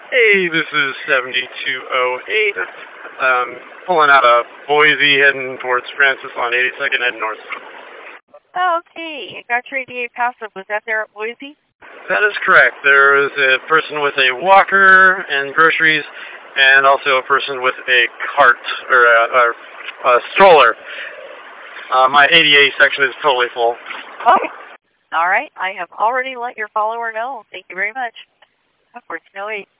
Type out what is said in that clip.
Hey, this is 7208. Pulling out of Boise, heading towards Francis on 82nd, heading north. Okay, got your 88 passive. Was that there at Boise? That is correct. There is a person with a walker and groceries, and also a person with a cart, or a stroller. My 88 section is totally full. Oh, all right. I have already let your follower know. Thank you very much. Of course, no 8.